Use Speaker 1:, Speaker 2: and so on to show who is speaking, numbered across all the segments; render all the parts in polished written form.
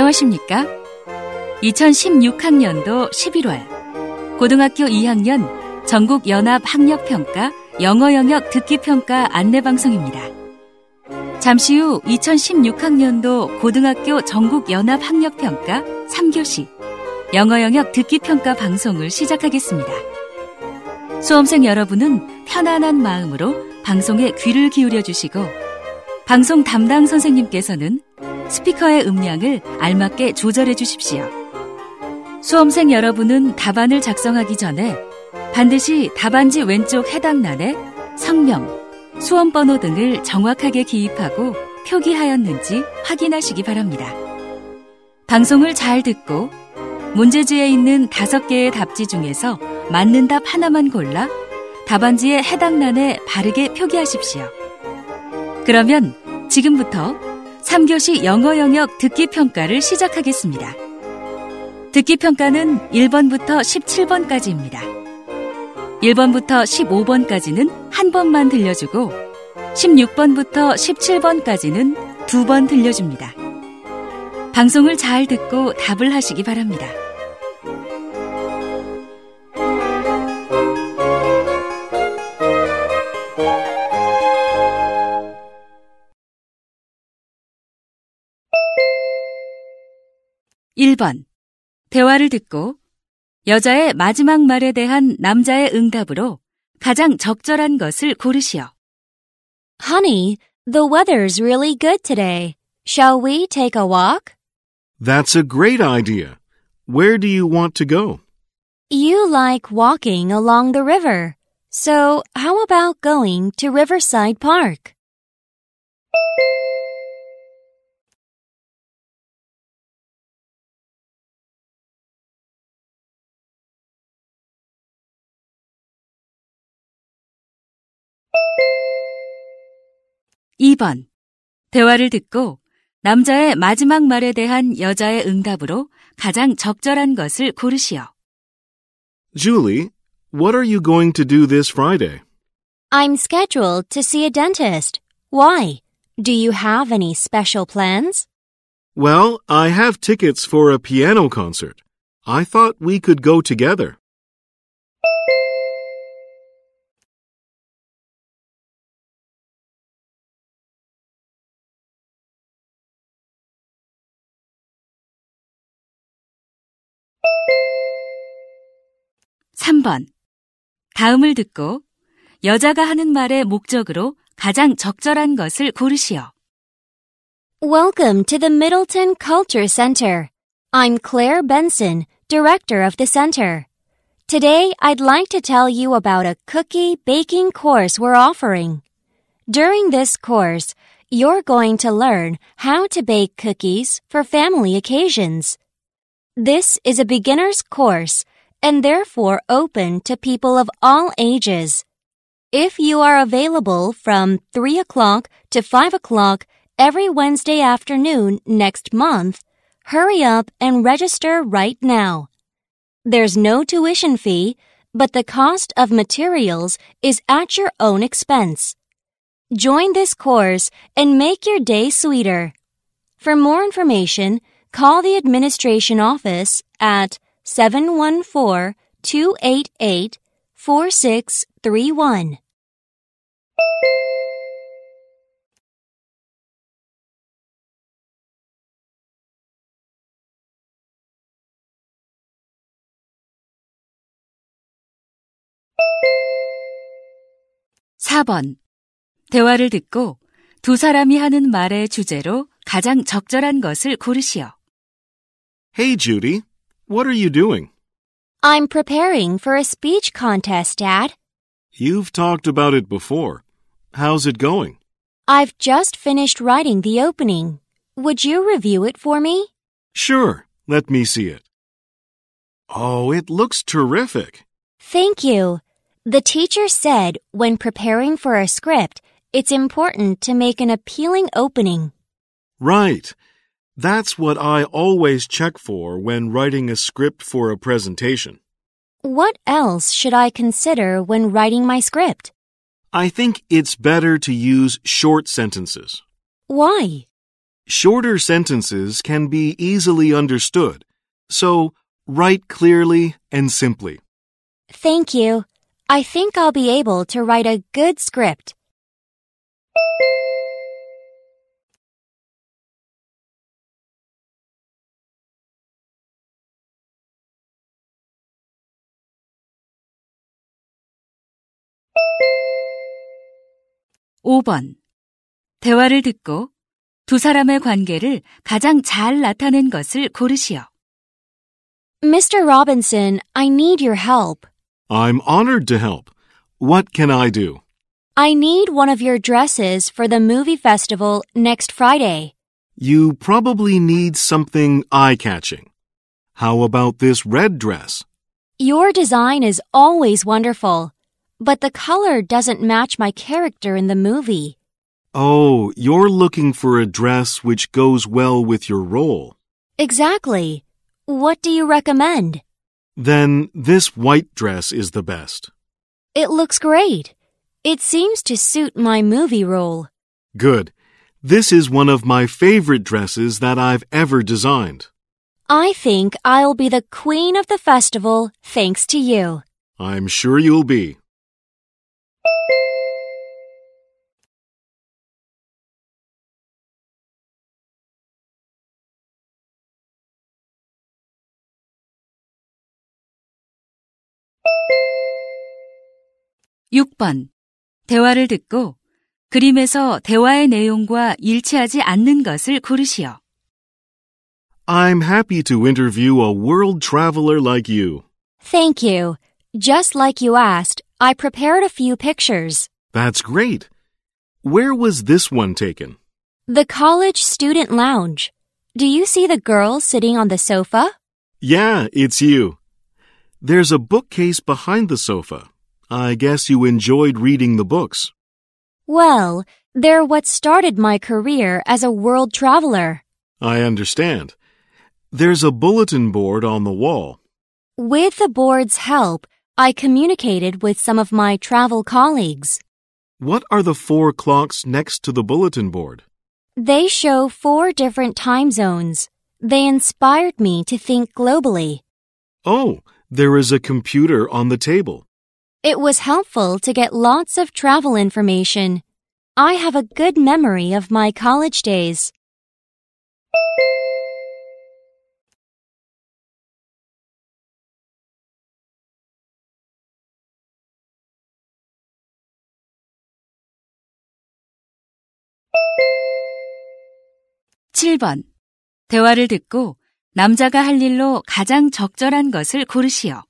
Speaker 1: 안녕하십니까? 2016학년도 11월 고등학교 2학년 전국연합학력평가 영어 영역 듣기평가 안내방송입니다. 잠시 후 2016학년도 고등학교 전국연합학력평가 3교시 영어 영역 듣기평가 방송을 시작하겠습니다. 수험생 여러분은 편안한 마음으로 방송에 귀를 기울여 주시고 방송 담당 선생님께서는 스피커의 음량을 알맞게 조절해 주십시오. 수험생 여러분은 답안을 작성하기 전에 반드시 답안지 왼쪽 해당란에 성명, 수험번호 등을 정확하게 기입하고 표기하였는지 확인하시기 바랍니다. 방송을 잘 듣고 문제지에 있는 5개의 답지 중에서 맞는 답 하나만 골라 답안지의 해당란에 바르게 표기하십시오. 그러면 지금부터 3교시 영어 영역 듣기평가를 시작하겠습니다. 듣기평가는 1번부터 17번까지입니다. 1번부터 15번까지는 한 번만 들려주고 16번부터 17번까지는 2번 들려줍니다. 방송을 잘 듣고 답을 하시기 바랍니다. (1번) 대화를 듣고 여자의 마지막 말에 대한 남자의 응답으로 가장 적절한 것을 고르시오.
Speaker 2: Honey, the weather's really good today. Shall we take a walk?
Speaker 3: That's a great idea. Where do you want to go?
Speaker 2: You like walking along the river. So how about going to Riverside Park?
Speaker 1: (2번) 대화를 듣고 남자의 마지막 말에 대한 여자의 응답으로 가장 적절한 것을 고르시오.
Speaker 3: Julie, what are you going to do this Friday?
Speaker 2: I'm scheduled to see a dentist. Why? Do you have any special plans?
Speaker 3: Well, I have tickets for a piano concert. I thought we could go together.
Speaker 1: (3번) 다음을 듣고 여자가 하는 말의 목적으로 가장 적절한 것을 고르시오.
Speaker 2: Welcome to the Middleton Culture Center. I'm Claire Benson, director of the center. Today, I'd like to tell you about a cookie baking course we're offering. During this course, you're going to learn how to bake cookies for family occasions. This is a beginner's course and therefore open to people of all ages. If you are available from 3 o'clock to 5 o'clock every Wednesday afternoon next month, hurry up and register right now. There's no tuition fee, but the cost of materials is at your own expense. Join this course and make your day sweeter. For more information, call the administration office at 714-288-4631.
Speaker 1: (4번) 대화를 듣고 두 사람이 하는 말의 주제로 가장 적절한 것을 고르시오.
Speaker 3: Hey, Judy, what are you doing?
Speaker 2: I'm preparing for a speech contest, Dad.
Speaker 3: You've talked about it before. How's it going?
Speaker 2: I've just finished writing the opening. Would you review it for me?
Speaker 3: Sure, let me see it. Oh, it looks terrific.
Speaker 2: Thank you. The teacher said when preparing for a script, it's important to make an appealing opening.
Speaker 3: Right. That's what I always check for when writing a script for a presentation.
Speaker 2: What else should I consider when writing my script?
Speaker 3: I think it's better to use short sentences.
Speaker 2: Why?
Speaker 3: Shorter sentences can be easily understood, so write clearly and simply.
Speaker 2: Thank you. I think I'll be able to write a good script.
Speaker 1: (5번) 대화를 듣고 두 사람의 관계를 가장 잘 나타낸 것을 고르시오.
Speaker 2: Mr. Robinson, I need your help.
Speaker 3: I'm honored to help. What can I do?
Speaker 2: I need one of your dresses for the movie festival next Friday.
Speaker 3: You probably need something eye-catching. How about this red dress?
Speaker 2: Your design is always wonderful, but the color doesn't match my character in the movie.
Speaker 3: Oh, you're looking for a dress which goes well with your role.
Speaker 2: Exactly. What do you recommend?
Speaker 3: Then this white dress is the best.
Speaker 2: It looks great. It seems to suit my movie role.
Speaker 3: Good. This is one of my favorite dresses that I've ever designed.
Speaker 2: I think I'll be the queen of the festival thanks to you.
Speaker 3: I'm sure you'll be.
Speaker 1: (6번) 대화를 듣고 그림에서 대화의 내용과 일치하지 않는 것을 고르시오.
Speaker 3: I'm happy to interview a world traveler like you.
Speaker 2: Thank you. Just like you asked, I prepared a few pictures.
Speaker 3: That's great. Where was this one taken?
Speaker 2: The college student lounge. Do you see the girl sitting on the sofa?
Speaker 3: Yeah, it's you. There's a bookcase behind the sofa. I guess you enjoyed reading the books.
Speaker 2: Well, they're what started my career as a world traveler.
Speaker 3: I understand. There's a bulletin board on the wall.
Speaker 2: With the board's help, I communicated with some of my travel colleagues.
Speaker 3: What are the 4 clocks next to the bulletin board?
Speaker 2: They show 4 different time zones. They inspired me to think globally.
Speaker 3: Oh, there is a computer on the table.
Speaker 2: It was helpful to get lots of travel information. I have a good memory of my college days.
Speaker 1: (7번) 대화를 듣고 남자가 할 일로 가장 적절한 것을 고르시오.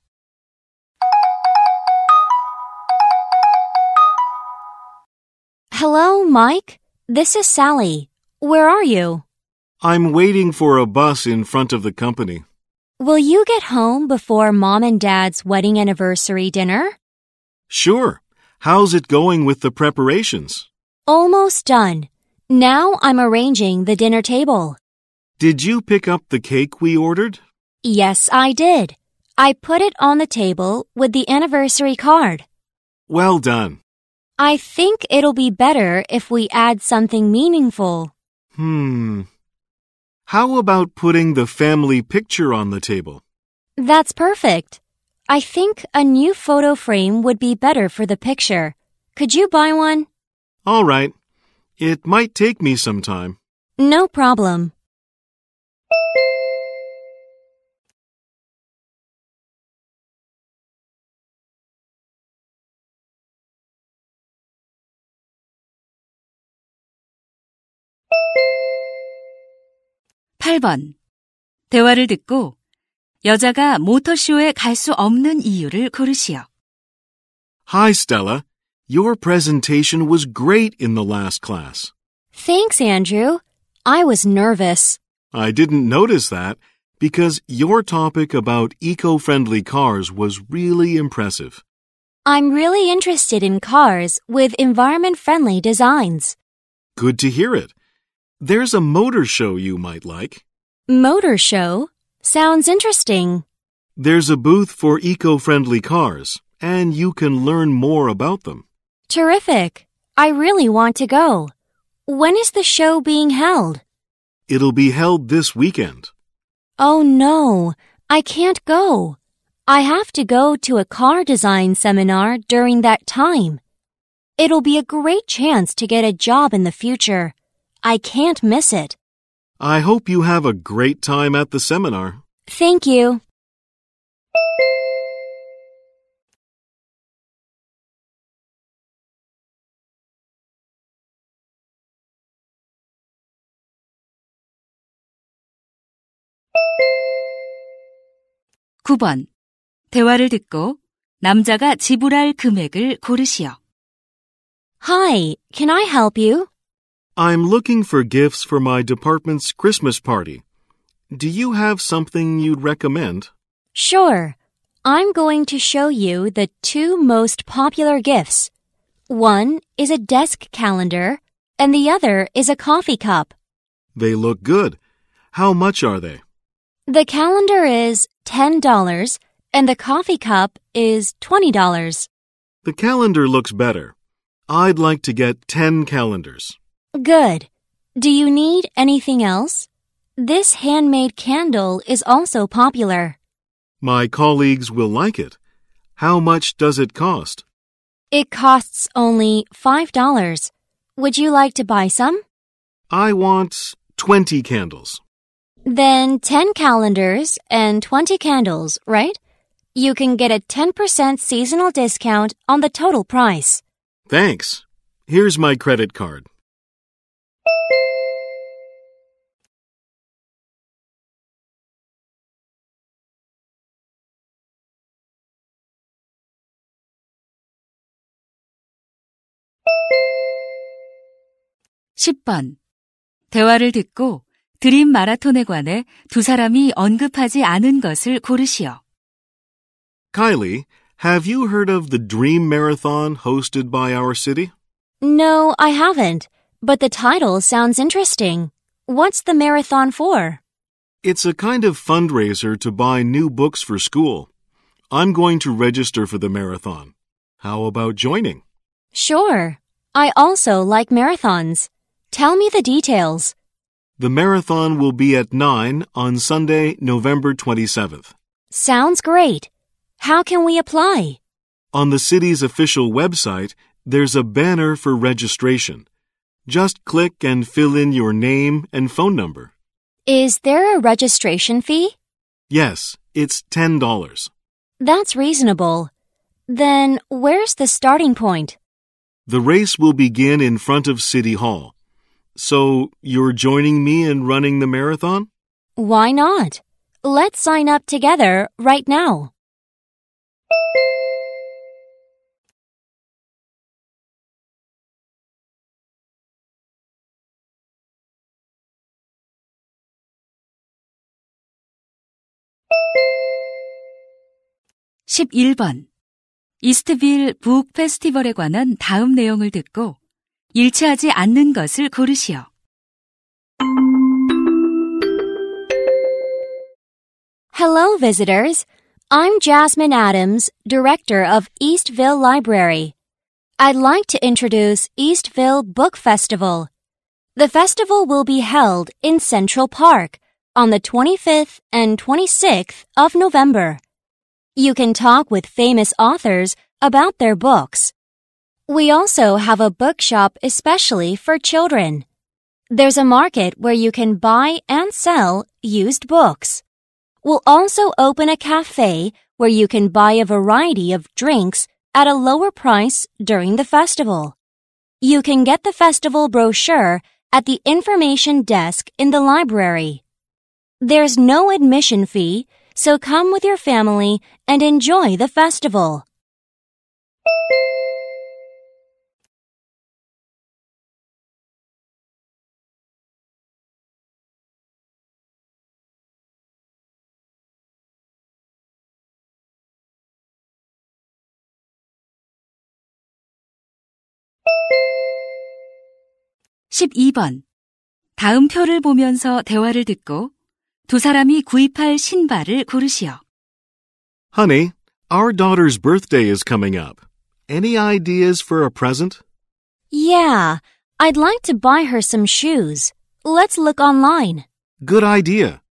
Speaker 2: Hello, Mike. This is Sally. Where are you?
Speaker 3: I'm waiting for a bus in front of the company.
Speaker 2: Will you get home before Mom and Dad's wedding anniversary dinner?
Speaker 3: Sure. How's it going with the preparations?
Speaker 2: Almost done. Now I'm arranging the dinner table.
Speaker 3: Did you pick up the cake we ordered?
Speaker 2: Yes, I did. I put it on the table with the anniversary card.
Speaker 3: Well done.
Speaker 2: I think it'll be better if we add something meaningful.
Speaker 3: How about putting the family picture on the table?
Speaker 2: That's perfect. I think a new photo frame would be better for the picture. Could you buy one?
Speaker 3: All right. It might take me some time.
Speaker 2: No problem.
Speaker 1: (8번) 대화를 듣고 여자가 모터쇼에 갈 수 없는 이유를 고르시오.
Speaker 3: Hi, Stella. Your presentation was great in the last class.
Speaker 2: Thanks, Andrew. I was nervous.
Speaker 3: I didn't notice that because your topic about eco-friendly cars was really impressive.
Speaker 2: I'm really interested in cars with environment-friendly designs.
Speaker 3: Good to hear it. There's a motor show you might like.
Speaker 2: Motor show? Sounds interesting.
Speaker 3: There's a booth for eco-friendly cars, and you can learn more about them.
Speaker 2: Terrific. I really want to go. When is the show being held?
Speaker 3: It'll be held this weekend.
Speaker 2: Oh no, I can't go. I have to go to a car design seminar during that time. It'll be a great chance to get a job in the future. I can't miss it.
Speaker 3: I hope you have a great time at the seminar.
Speaker 2: Thank you.
Speaker 1: (9번) 대화를 듣고 남자가 지불할 금액을 고르시오.
Speaker 2: Hi, can I help you?
Speaker 3: I'm looking for gifts for my department's Christmas party. Do you have something you'd recommend?
Speaker 2: Sure. I'm going to show you the two most popular gifts. One is a desk calendar, and the other is a coffee cup.
Speaker 3: They look good. How much are they?
Speaker 2: The calendar is $10, and the coffee cup is $20.
Speaker 3: The calendar looks better. I'd like to get 10 calendars.
Speaker 2: Good. Do you need anything else? This handmade candle is also popular.
Speaker 3: My colleagues will like it. How much does it cost?
Speaker 2: It costs only $5. Would you like to buy some?
Speaker 3: I want 20 candles.
Speaker 2: Then 10 calendars and 20 candles, right? You can get a 10% seasonal discount on the total price.
Speaker 3: Thanks. Here's my credit card.
Speaker 1: (10번) 대화를 듣고 드림 마라톤에 관해 두 사람이 언급하지 않은 것을 고르시오.
Speaker 3: Kylie, have you heard of the Dream Marathon hosted by our city?
Speaker 2: No, I haven't, but the title sounds interesting. What's the marathon for?
Speaker 3: It's a kind of fundraiser to buy new books for school. I'm going to register for the marathon. How about joining?
Speaker 2: Sure. I also like marathons. Tell me the details.
Speaker 3: The marathon will be at 9 on Sunday, November 27th.
Speaker 2: Sounds great. How can we apply?
Speaker 3: On the city's official website, there's a banner for registration. Just click and fill in your name and phone number.
Speaker 2: Is there a registration fee?
Speaker 3: Yes, it's $10.
Speaker 2: That's reasonable. Then where's the starting point?
Speaker 3: The race will begin in front of City Hall. So, you're joining me in running the marathon?
Speaker 2: Why not? Let's sign up together right now.
Speaker 1: (11번) 이스트빌 북 페스티벌에 관한 다음 내용을 듣고 일치하지 않는 것을 고르시오.
Speaker 2: Hello, visitors. I'm Jasmine Adams, director of Eastville Library. I'd like to introduce Eastville Book Festival. The festival will be held in Central Park on the 25th and 26th of November. You can talk with famous authors about their books. We also have a bookshop especially for children. There's a market where you can buy and sell used books. We'll also open a cafe where you can buy a variety of drinks at a lower price during the festival. You can get the festival brochure at the information desk in the library. There's no admission fee, so come with your family and enjoy the festival.
Speaker 1: (12번) 다음 표를 보면서 대화를 듣고 두 사람이 구입할 신발을 고르시오.
Speaker 3: Honey, our daughter's birthday is coming up. Any ideas for a present?
Speaker 2: Yeah, I'd like to buy her some shoes. Let's look online.
Speaker 3: Good idea.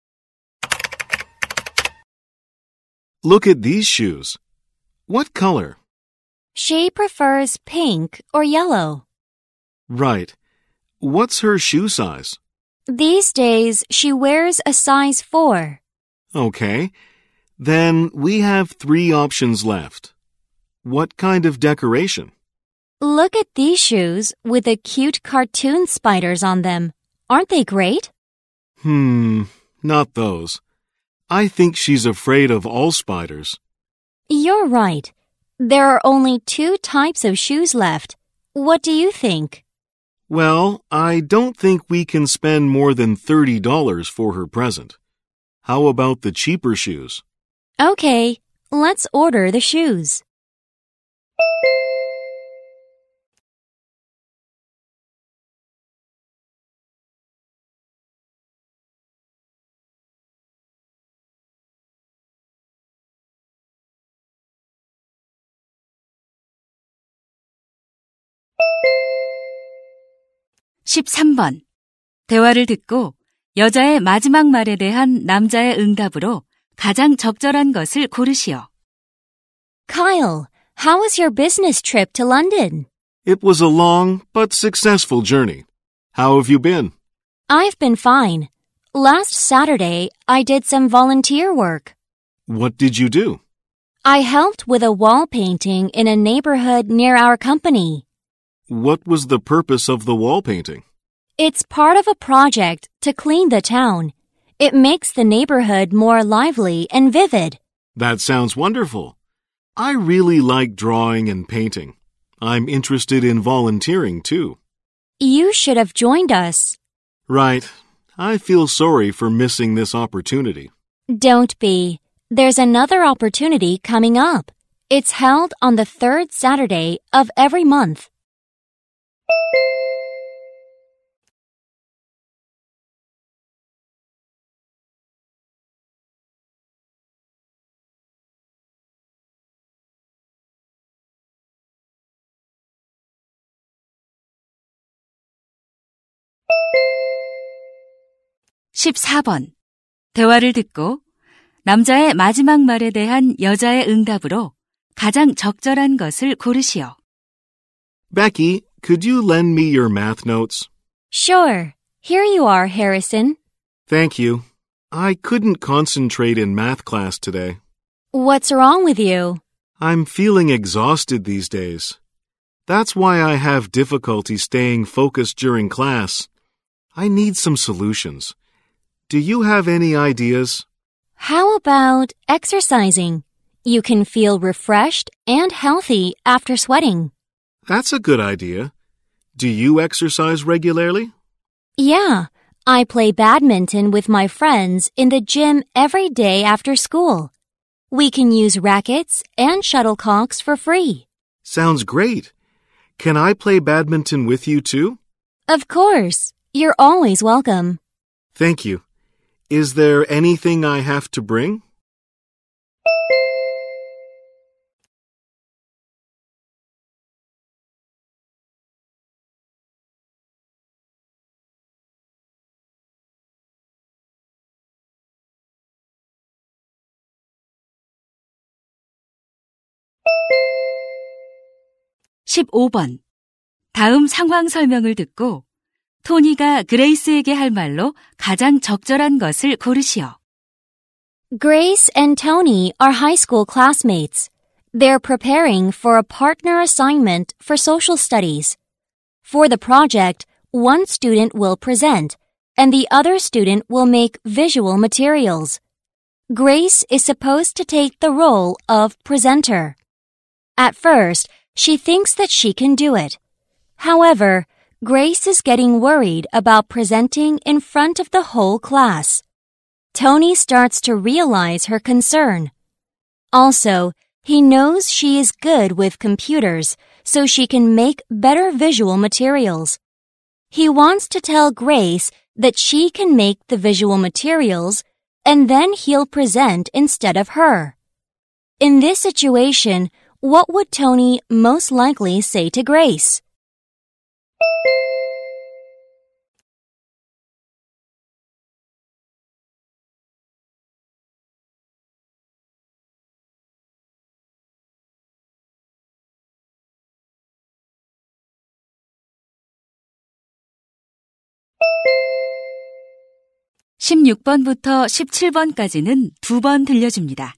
Speaker 3: Look at these shoes. What color?
Speaker 2: She prefers pink or yellow.
Speaker 3: Right. What's her shoe size?
Speaker 2: These days, she wears a size 4.
Speaker 3: Okay. Then we have 3 options left. What kind of decoration?
Speaker 2: Look at these shoes with the cute cartoon spiders on them. Aren't they great?
Speaker 3: Not those. I think she's afraid of all spiders.
Speaker 2: You're right. There are only 2 types of shoes left. What do you think?
Speaker 3: Well, I don't think we can spend more than $30 for her present. How about the cheaper shoes?
Speaker 2: Okay, let's order the shoes.
Speaker 1: (13번) 대화를 듣고 여자의 마지막 말에 대한 남자의 응답으로 가장 적절한 것을 고르시오.
Speaker 2: Kyle, how was your business trip to London?
Speaker 3: It was a long but successful journey. How have you been?
Speaker 2: I've been fine. Last Saturday, I did some volunteer work.
Speaker 3: What did you do?
Speaker 2: I helped with a wall painting in a neighborhood near our company.
Speaker 3: What was the purpose of the wall painting?
Speaker 2: It's part of a project to clean the town. It makes the neighborhood more lively and vivid.
Speaker 3: That sounds wonderful. I really like drawing and painting. I'm interested in volunteering too.
Speaker 2: You should have joined us.
Speaker 3: Right. I feel sorry for missing this opportunity.
Speaker 2: Don't be. There's another opportunity coming up. It's held on the 3rd Saturday of every month.
Speaker 1: (14번) 대화를 듣고 남자의 마지막 말에 대한 여자의 응답으로 가장 적절한 것을 고르시오.
Speaker 3: Becky, could you lend me your math notes?
Speaker 2: Sure. Here you are, Harrison.
Speaker 3: Thank you. I couldn't concentrate in math class today.
Speaker 2: What's wrong with you?
Speaker 3: I'm feeling exhausted these days. That's why I have difficulty staying focused during class. I need some solutions. Do you have any ideas?
Speaker 2: How about exercising? You can feel refreshed and healthy after sweating.
Speaker 3: That's a good idea. Do you exercise regularly?
Speaker 2: Yeah, I play badminton with my friends in the gym every day after school. We can use rackets and shuttlecocks for free.
Speaker 3: Sounds great. Can I play badminton with you too?
Speaker 2: Of course. You're always welcome.
Speaker 3: Thank you. Is there anything I have to bring?
Speaker 1: (15번) 다음 상황 설명을 듣고 토니가 그레이스에게 할 말로 가장 적절한 것을 고르시오.
Speaker 2: Grace and Tony are high school classmates. They're preparing for a partner assignment for social studies. For the project, one student will present, and the other student will make visual materials. Grace is supposed to take the role of presenter. At first, she thinks that she can do it. However, Grace is getting worried about presenting in front of the whole class. Tony starts to realize her concern. Also, he knows she is good with computers, so she can make better visual materials. He wants to tell Grace that she can make the visual materials, and then he'll present instead of her. In this situation, what would Tony most likely say to Grace?
Speaker 1: 16번부터 17번까지는 2번 들려줍니다.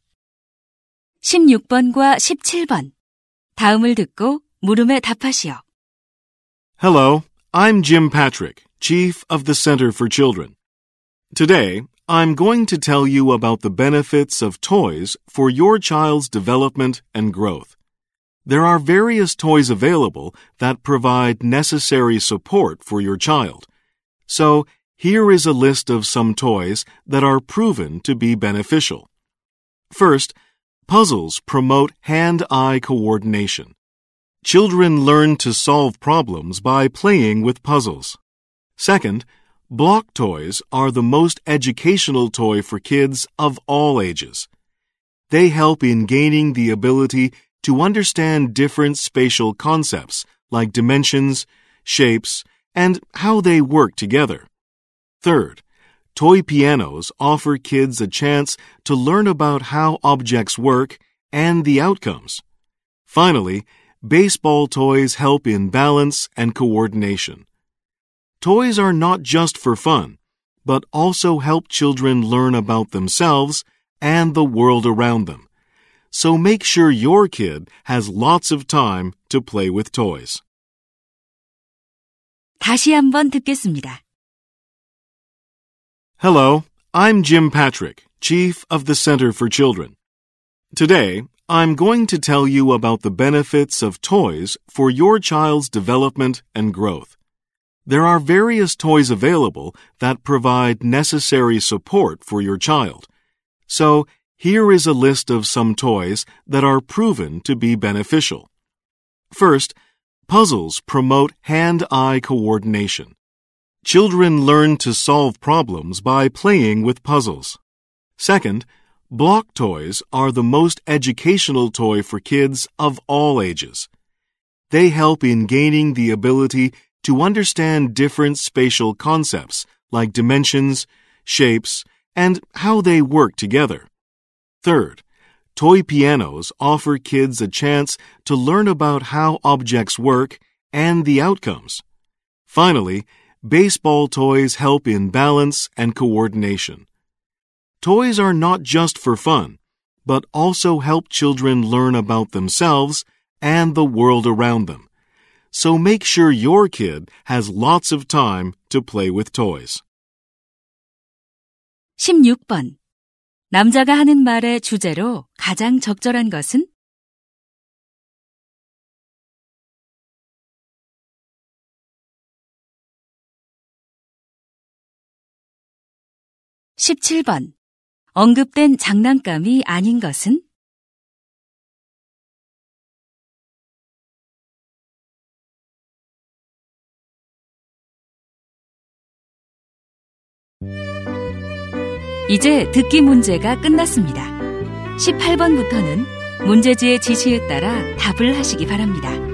Speaker 1: 16번과 17번. 다음을 듣고 물음에 답하시오.
Speaker 3: Hello, I'm Jim Patrick, Chief of the Center for Children. Today, I'm going to tell you about the benefits of toys for your child's development and growth. There are various toys available that provide necessary support for your child. So, here is a list of some toys that are proven to be beneficial. First, puzzles promote hand-eye coordination. Children learn to solve problems by playing with puzzles. Second, block toys are the most educational toy for kids of all ages. They help in gaining the ability to understand different spatial concepts like dimensions, shapes, and how they work together. Third, toy pianos offer kids a chance to learn about how objects work and the outcomes. Finally, baseball toys help in balance and coordination. Toys are not just for fun, but also help children learn about themselves and the world around them. So make sure your kid has lots of time to play with toys.
Speaker 1: 다시 한번 듣겠습니다.
Speaker 3: Hello, I'm Jim Patrick, Chief of the Center for Children. Today, I'm going to tell you about the benefits of toys for your child's development and growth. There are various toys available that provide necessary support for your child. So, here is a list of some toys that are proven to be beneficial. First, puzzles promote hand-eye coordination. Children learn to solve problems by playing with puzzles. Second, block toys are the most educational toy for kids of all ages. They help in gaining the ability to understand different spatial concepts like dimensions, shapes, and how they work together. Third, toy pianos offer kids a chance to learn about how objects work and the outcomes. Finally, baseball toys help in balance and coordination. Toys are not just for fun, but also help children learn about themselves and the world around them. So make sure your kid has lots of time to play with toys.
Speaker 1: 16번. 남자가 하는 말의 주제로 가장 적절한 것은? 17번. 언급된 장난감이 아닌 것은? '이제 듣기 문제가 끝났습니다. 18번부터는 문제지의 지시에 따라 답을 하시기 바랍니다.